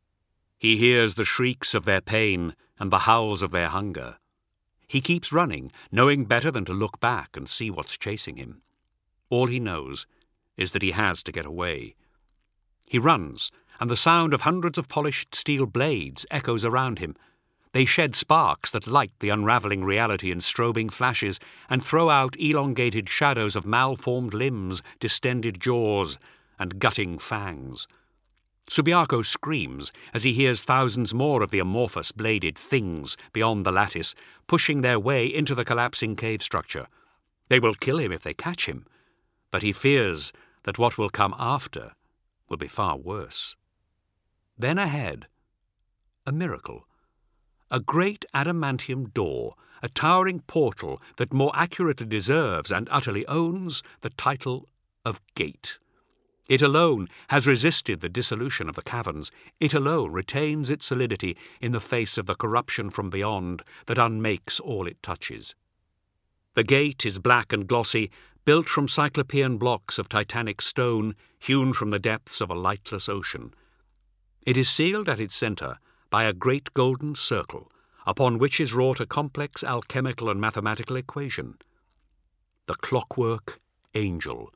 He hears the shrieks of their pain and the howls of their hunger. He keeps running, knowing better than to look back and see what's chasing him. All he knows is that he has to get away. He runs, and the sound of hundreds of polished steel blades echoes around him. They shed sparks that light the unravelling reality in strobing flashes and throw out elongated shadows of malformed limbs, distended jaws, and gutting fangs. Subiaco screams as he hears thousands more of the amorphous bladed things beyond the lattice, pushing their way into the collapsing cave structure. They will kill him if they catch him, but he fears that what will come after will be far worse. Then ahead, a miracle. A great adamantium door, a towering portal that more accurately deserves and utterly owns the title of gate. It alone has resisted the dissolution of the caverns. It alone retains its solidity in the face of the corruption from beyond that unmakes all it touches. The gate is black and glossy, built from cyclopean blocks of titanic stone hewn from the depths of a lightless ocean. It is sealed at its centre by a great golden circle, upon which is wrought a complex alchemical and mathematical equation. The Clockwork Angel.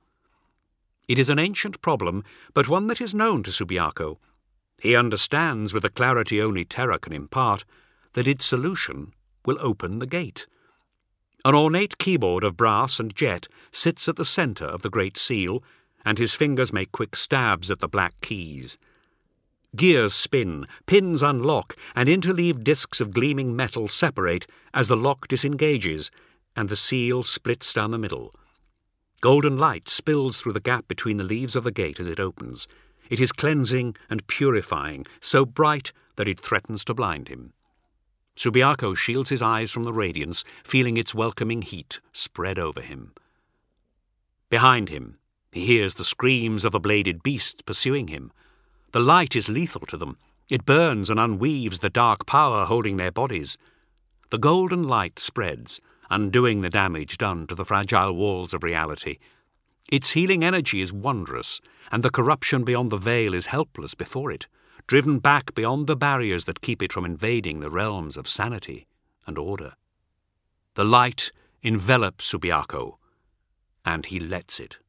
It is an ancient problem, but one that is known to Subiaco. He understands, with a clarity only terror can impart, that its solution will open the gate. An ornate keyboard of brass and jet sits at the centre of the great seal, and his fingers make quick stabs at the black keys. Gears spin, pins unlock, and interleaved discs of gleaming metal separate as the lock disengages, and the seal splits down the middle. Golden light spills through the gap between the leaves of the gate as it opens. It is cleansing and purifying, so bright that it threatens to blind him. Subiaco shields his eyes from the radiance, feeling its welcoming heat spread over him. Behind him, he hears the screams of the bladed beasts pursuing him. The light is lethal to them. It burns and unweaves the dark power holding their bodies. The golden light spreads, undoing the damage done to the fragile walls of reality. Its healing energy is wondrous, and the corruption beyond the veil is helpless before it, driven back beyond the barriers that keep it from invading the realms of sanity and order. The light envelops Subiaco, and he lets it.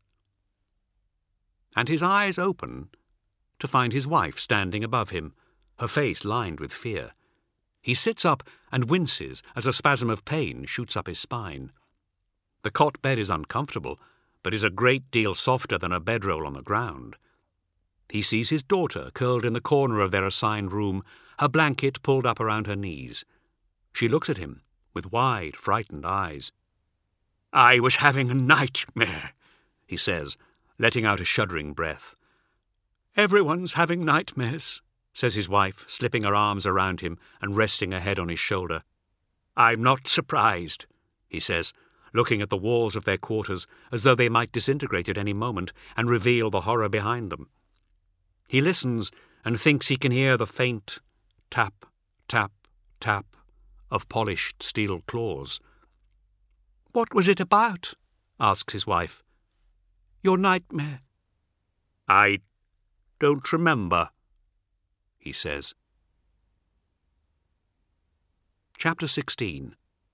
And his eyes open to find his wife standing above him, her face lined with fear. He sits up and winces as a spasm of pain shoots up his spine. The cot bed is uncomfortable, but is a great deal softer than a bedroll on the ground. He sees his daughter curled in the corner of their assigned room, her blanket pulled up around her knees. She looks at him with wide, frightened eyes. "I was having a nightmare," he says, letting out a shuddering breath. "Everyone's having nightmares," says his wife, slipping her arms around him and resting her head on his shoulder. "I'm not surprised," he says, looking at the walls of their quarters as though they might disintegrate at any moment and reveal the horror behind them. He listens and thinks he can hear the faint tap, tap, tap of polished steel claws. "What was it about?" asks his wife. "Your nightmare." "I don't remember," he says. Chapter 16.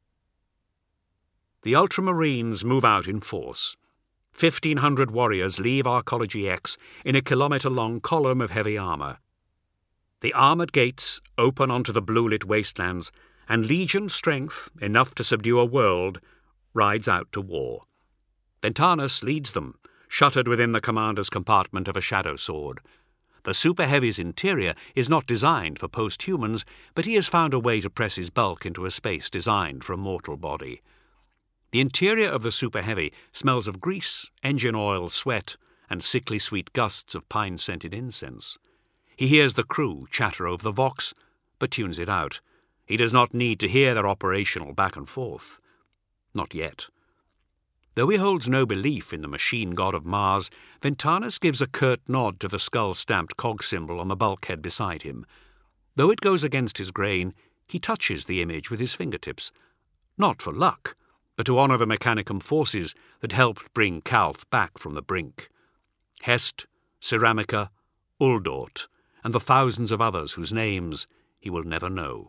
The Ultramarines move out in force. 1,500 warriors leave Arcology X in a kilometre-long column of heavy armour. The armoured gates open onto the blue-lit wastelands, and Legion strength, enough to subdue a world, rides out to war. Ventanus leads them, shuttered within the commander's compartment of a shadow sword. The Super Heavy's interior is not designed for post-humans, but he has found a way to press his bulk into a space designed for a mortal body. The interior of the Super Heavy smells of grease, engine oil, sweat, and sickly sweet gusts of pine-scented incense. He hears the crew chatter over the Vox, but tunes it out. He does not need to hear their operational back and forth. Not yet. Though he holds no belief in the machine god of Mars, Ventanus gives a curt nod to the skull-stamped cog symbol on the bulkhead beside him. Though it goes against his grain, he touches the image with his fingertips. Not for luck, but to honour the Mechanicum forces that helped bring Calth back from the brink. Hest, Ceramica, Uldort, and the thousands of others whose names he will never know.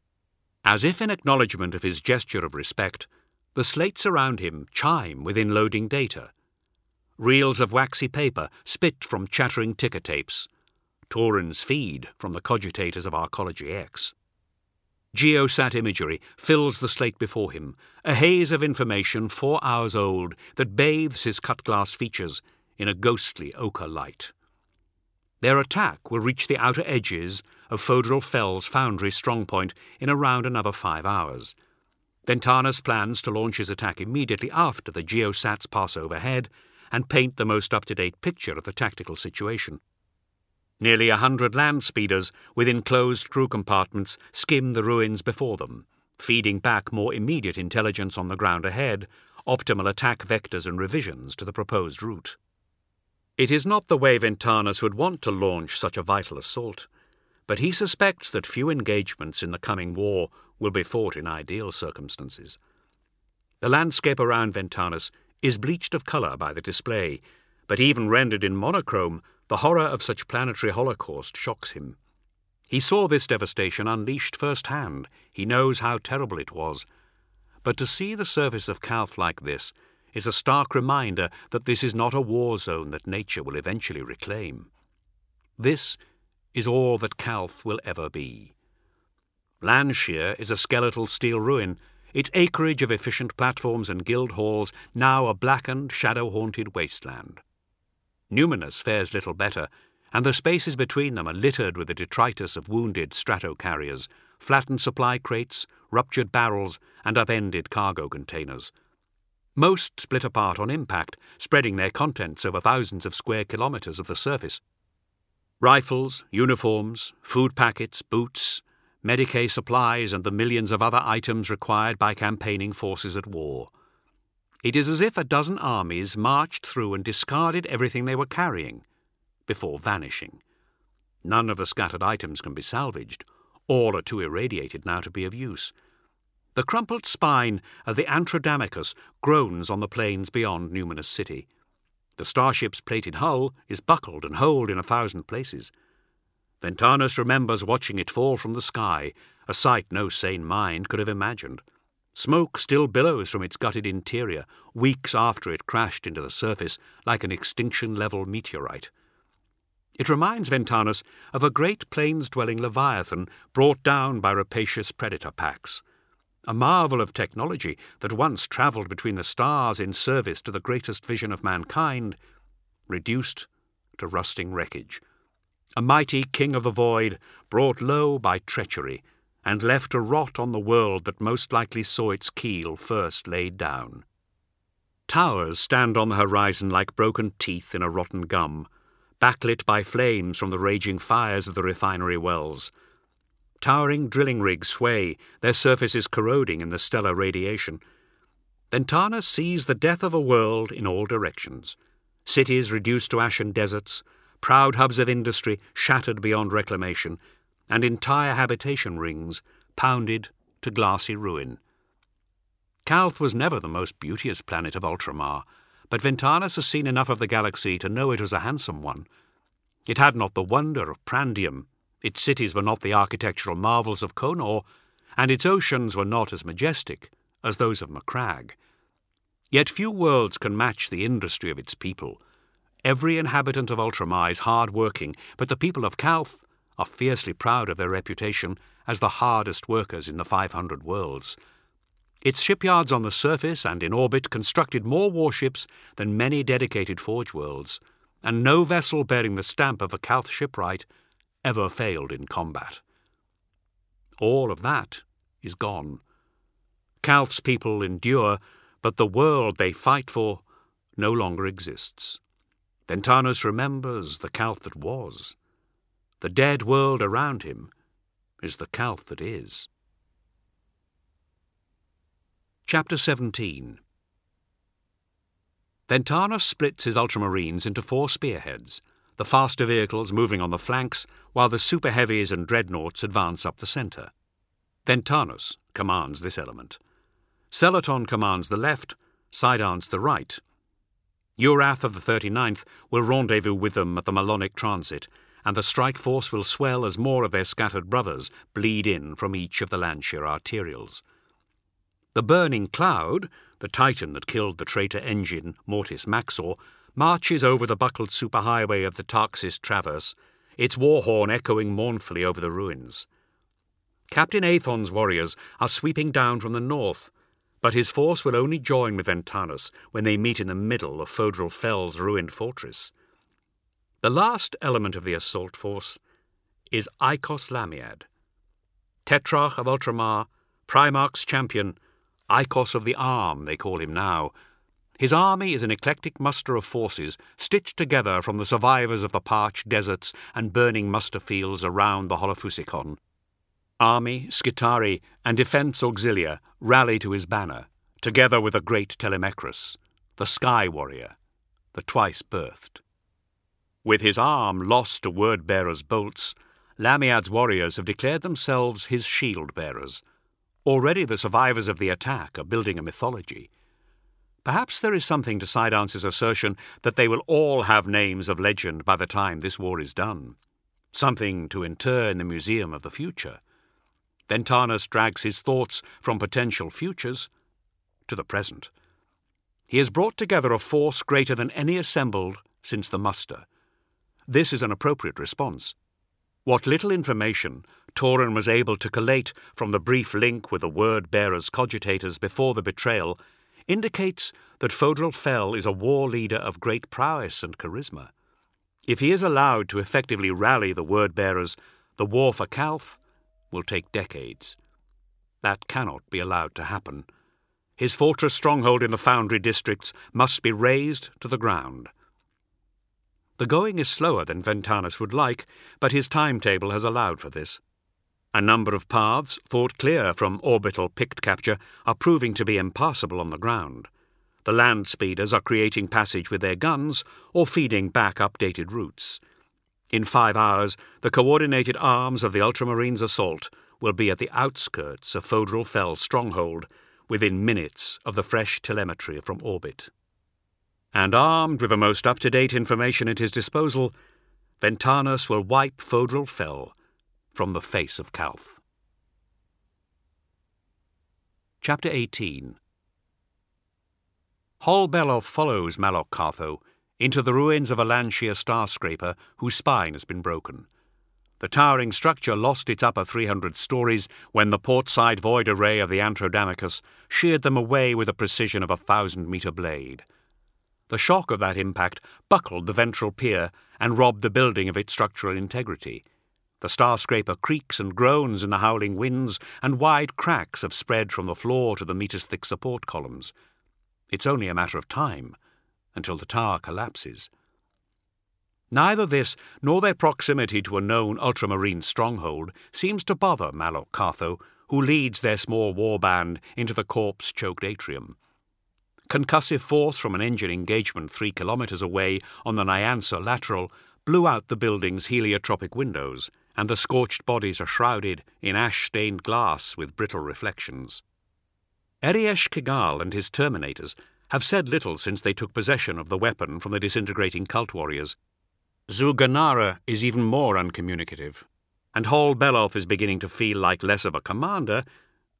As if in acknowledgement of his gesture of respect, the slates around him chime within loading data. Reels of waxy paper spit from chattering ticker tapes. Taurens feed from the cogitators of Arcology X. Geosat imagery fills the slate before him, a haze of information 4 hours old that bathes his cut-glass features in a ghostly ochre light. Their attack will reach the outer edges of Fodral Fell's foundry strongpoint in around another 5 hours. Ventanus plans to launch his attack immediately after the Geosats pass overhead and paint the most up-to-date picture of the tactical situation. Nearly 100 land speeders with enclosed crew compartments skim the ruins before them, feeding back more immediate intelligence on the ground ahead, optimal attack vectors and revisions to the proposed route. It is not the way Ventanus would want to launch such a vital assault, but he suspects that few engagements in the coming war will be fought in ideal circumstances. The landscape around Ventanus is bleached of colour by the display, but even rendered in monochrome, the horror of such planetary holocaust shocks him. He saw this devastation unleashed firsthand. He knows how terrible it was. But to see the surface of Calth like this is a stark reminder that this is not a war zone that nature will eventually reclaim. This is all that Calth will ever be. Landshire is a skeletal steel ruin, its acreage of efficient platforms and guild halls now a blackened, shadow-haunted wasteland. Numinus fares little better, and the spaces between them are littered with the detritus of wounded strato-carriers, flattened supply crates, ruptured barrels, and upended cargo containers. Most split apart on impact, spreading their contents over thousands of square kilometres of the surface. Rifles, uniforms, food packets, boots, Medicae supplies, and the millions of other items required by campaigning forces at war. It is as if a dozen armies marched through and discarded everything they were carrying, before vanishing. None of the scattered items can be salvaged. All are too irradiated now to be of use. The crumpled spine of the Antrodamicus groans on the plains beyond Numinus City. The starship's plated hull is buckled and holed in 1,000 places. Ventanus remembers watching it fall from the sky, a sight no sane mind could have imagined. Smoke still billows from its gutted interior, weeks after it crashed into the surface like an extinction-level meteorite. It reminds Ventanus of a great plains-dwelling leviathan brought down by rapacious predator packs. A marvel of technology that once travelled between the stars in service to the greatest vision of mankind, reduced to rusting wreckage. A mighty king of the void, brought low by treachery, and left to rot on the world that most likely saw its keel first laid down. Towers stand on the horizon like broken teeth in a rotten gum, backlit by flames from the raging fires of the refinery wells. Towering drilling rigs sway, their surfaces corroding in the stellar radiation. Ventanus sees the death of a world in all directions. Cities reduced to ashen deserts, proud hubs of industry shattered beyond reclamation, and entire habitation rings pounded to glassy ruin. Calth was never the most beauteous planet of Ultramar, but Ventanus has seen enough of the galaxy to know it was a handsome one. It had not the wonder of Prandium, its cities were not the architectural marvels of Konor, and its oceans were not as majestic as those of Macragge. Yet few worlds can match the industry of its people. Every inhabitant of Ultramar is hard-working, but the people of Calth are fiercely proud of their reputation as the hardest workers in the 500 worlds. Its shipyards on the surface and in orbit constructed more warships than many dedicated Forge worlds, and no vessel bearing the stamp of a Calth shipwright ever failed in combat. All of that is gone. Calth's people endure, but the world they fight for no longer exists. Ventanos remembers the Calth that was. The dead world around him is the Calth that is. Chapter 17. Ventanos splits his Ultramarines into 4 spearheads, the faster vehicles moving on the flanks, while the super heavies and dreadnoughts advance up the centre. Ventanos commands this element. Celaton commands the left, Sidance the right. Urath of the 39th will rendezvous with them at the Malonic Transit, and the strike force will swell as more of their scattered brothers bleed in from each of the Lancia arterials. The Burning Cloud, the Titan that killed the traitor engine Mortis Maxor, marches over the buckled superhighway of the Tarxis Traverse, its war horn echoing mournfully over the ruins. Captain Aethon's warriors are sweeping down from the north, but his force will only join with Ventanos when they meet in the middle of Fodral Fell's ruined fortress. The last element of the assault force is Eikos Lamiad. Tetrarch of Ultramar, Primarch's champion, Eikos of the Arm, they call him now. His army is an eclectic muster of forces stitched together from the survivors of the parched deserts and burning muster fields around the Holofusikon. Army, Skitari, and Defence Auxilia rally to his banner, together with the great Telemachus, the Sky Warrior, the twice-birthed. With his arm lost to Word-bearer's bolts, Lamiad's warriors have declared themselves his shield-bearers. Already the survivors of the attack are building a mythology. Perhaps there is something to Sidance's assertion that they will all have names of legend by the time this war is done. Something to inter in the Museum of the Future. Ventanos drags his thoughts from potential futures to the present. He has brought together a force greater than any assembled since the muster. This is an appropriate response. What little information Tauren was able to collate from the brief link with the Word-bearer's cogitators before the betrayal indicates that Fodral Fell is a war leader of great prowess and charisma. If he is allowed to effectively rally the Word-bearers, the war for Calth will take decades. That cannot be allowed to happen. His fortress stronghold in the Foundry districts must be razed to the ground. The going is slower than Ventanos would like, but his timetable has allowed for this. A number of paths, thought clear from orbital Pict capture, are proving to be impassable on the ground. The land speeders are creating passage with their guns or feeding back updated routes. In 5 hours, the coordinated arms of the Ultramarines' assault will be at the outskirts of Fodral Fell's stronghold, within minutes of the fresh telemetry from orbit. And armed with the most up-to-date information at his disposal, Ventanos will wipe Fodral Fell from the face of Calth. Chapter 18. Hol Beloth follows Malok Cartho into the ruins of a Lancia starscraper whose spine has been broken. The towering structure lost its upper 300 stories when the port-side void array of the Antrodamicus sheared them away with the precision of a 1,000-metre blade. The shock of that impact buckled the ventral pier and robbed the building of its structural integrity. The starscraper creaks and groans in the howling winds, and wide cracks have spread from the floor to the metres-thick support columns. It's only a matter of time until the tower collapses. Neither this nor their proximity to a known ultramarine stronghold seems to bother Malok Cartho, who leads their small warband into the corpse-choked atrium. Concussive force from an engine engagement 3 kilometres away on the Nyansa lateral blew out the building's heliotropic windows, and the scorched bodies are shrouded in ash-stained glass with brittle reflections. Eriesh Kigal and his Terminators have said little since they took possession of the weapon from the disintegrating cult warriors. Zul'Ganara is even more uncommunicative, and Hol Beloth is beginning to feel like less of a commander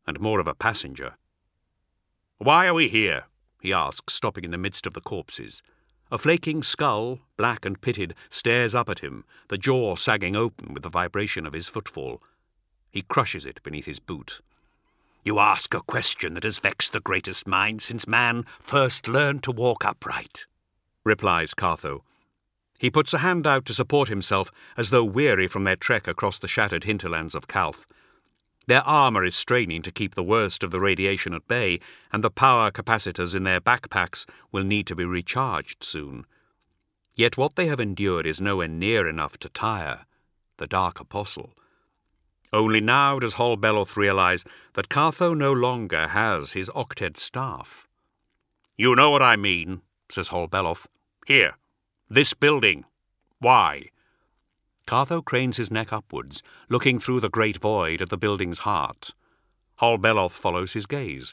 and more of a passenger. "Why are we here?" he asks, stopping in the midst of the corpses. A flaking skull, black and pitted, stares up at him, the jaw sagging open with the vibration of his footfall. He crushes it beneath his boot. "You ask a question that has vexed the greatest mind since man first learned to walk upright," replies Cartho. He puts a hand out to support himself, as though weary from their trek across the shattered hinterlands of Calth. Their armour is straining to keep the worst of the radiation at bay, and the power capacitors in their backpacks will need to be recharged soon. Yet what they have endured is nowhere near enough to tire the Dark Apostle. Only now does Hol Beloth realize that Cartho no longer has his octet staff. "You know what I mean," says Hol Beloth. "Here, this building. Why?" Cartho cranes his neck upwards, looking through the great void at the building's heart. Hol Beloth follows his gaze.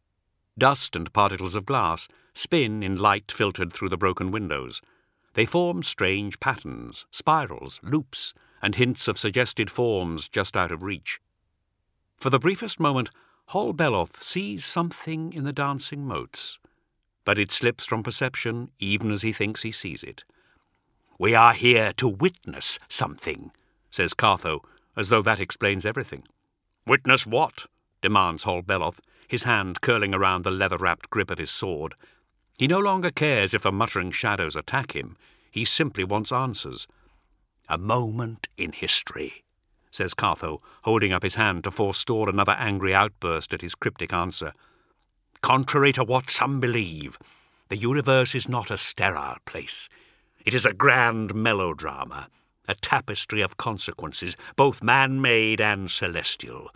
Dust and particles of glass spin in light filtered through the broken windows. They form strange patterns, spirals, loops, and hints of suggested forms just out of reach. For the briefest moment, Hol Beloth sees something in the dancing motes, but it slips from perception even as he thinks he sees it. "We are here to witness something," says Cartho, as though that explains everything. "Witness what?" demands Hol Beloth, his hand curling around the leather-wrapped grip of his sword. He no longer cares if the muttering shadows attack him. He simply wants answers. "A moment in history," says Cartho, holding up his hand to forestall another angry outburst at his cryptic answer. "Contrary to what some believe, the universe is not a sterile place. It is a grand melodrama, a tapestry of consequences, both man-made and celestial.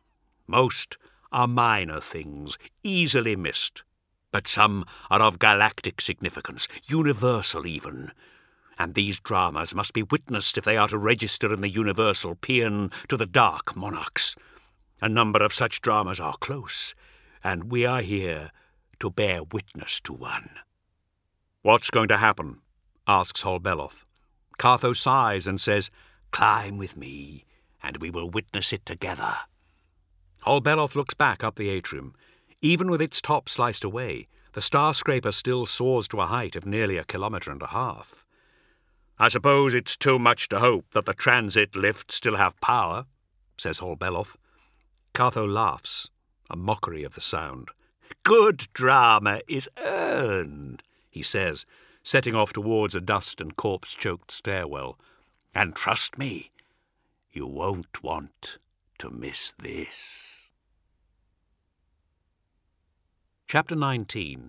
Most are minor things, easily missed, but some are of galactic significance, universal even. And these dramas must be witnessed if they are to register in the universal paean to the Dark Monarchs. A number of such dramas are close, and we are here to bear witness to one." "What's going to happen?" asks Hol Beloth. Cartho sighs and says, "Climb with me, and we will witness it together." Hol Beloth looks back up the atrium. Even with its top sliced away, the star-scraper still soars to a height of nearly 1.5 kilometres. "I suppose it's too much to hope that the transit lifts still have power," says Hol Beloth. Cartho laughs, a mockery of the sound. "Good drama is earned," he says, setting off towards a dust and corpse-choked stairwell. "And trust me, you won't want to miss this." Chapter 19.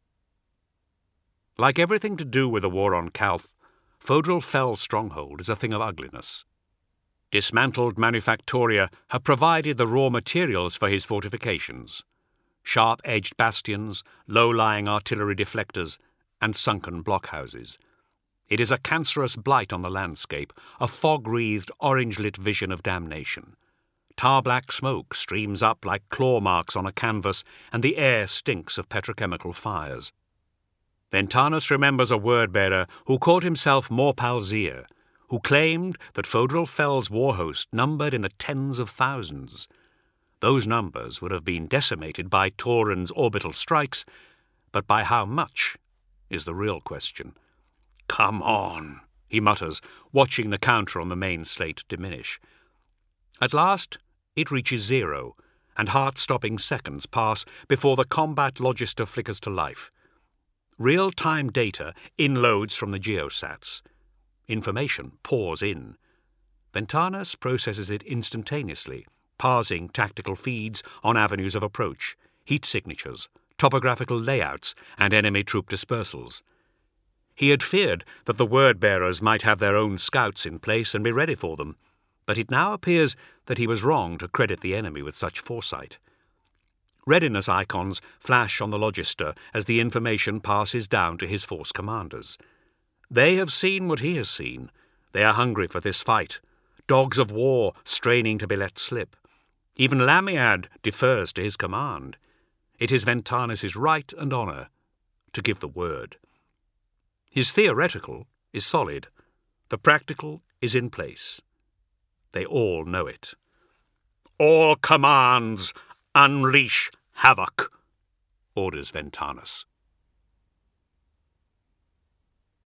Like everything to do with the war on Calth, Fodral Fell's stronghold is a thing of ugliness. Dismantled manufactoria have provided the raw materials for his fortifications: sharp-edged bastions, low-lying artillery deflectors, and sunken blockhouses. It is a cancerous blight on the landscape, a fog-wreathed, orange-lit vision of damnation. Tar-black smoke streams up like claw marks on a canvas, and the air stinks of petrochemical fires. Ventanus remembers a word-bearer who called himself Morpalzir, who claimed that Fodral Fell's war host numbered in the tens of thousands. Those numbers would have been decimated by Tauren's orbital strikes, but by how much is the real question. "Come on," he mutters, watching the counter on the main slate diminish. At last it reaches 0, and heart-stopping seconds pass before the combat logister flickers to life. Real-time data inloads from the geosats. Information pours in. Ventanus processes it instantaneously, parsing tactical feeds on avenues of approach, heat signatures, topographical layouts, and enemy troop dispersals. He had feared that the word-bearers might have their own scouts in place and be ready for them, but it now appears that he was wrong to credit the enemy with such foresight. Readiness icons flash on the logister as the information passes down to his force commanders. They have seen what he has seen. They are hungry for this fight, dogs of war straining to be let slip. Even Lamiad defers to his command. It is Ventanus' right and honour to give the word. His theoretical is solid. The practical is in place. They all know it. "All commands Unleash havoc, orders Ventanus.